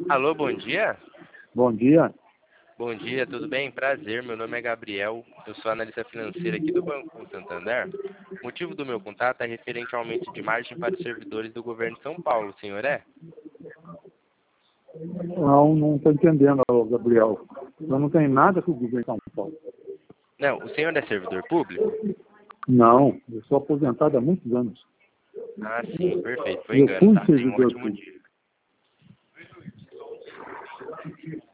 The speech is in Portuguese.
Alô, bom dia? Bom dia. Bom dia, tudo bem? Prazer, meu nome é Gabriel, eu sou analista financeiro aqui do Banco Santander. O motivo do meu contato é referente ao aumento de margem para os servidores do governo de São Paulo, o senhor é? Não estou entendendo, Gabriel. Eu não tenho nada com o governo de São Paulo. Não, o senhor é servidor público? Não, eu sou aposentado há muitos anos. Ah, sim, perfeito, foi Eu engano, fui tá? Tem um servidor ótimo público. dia.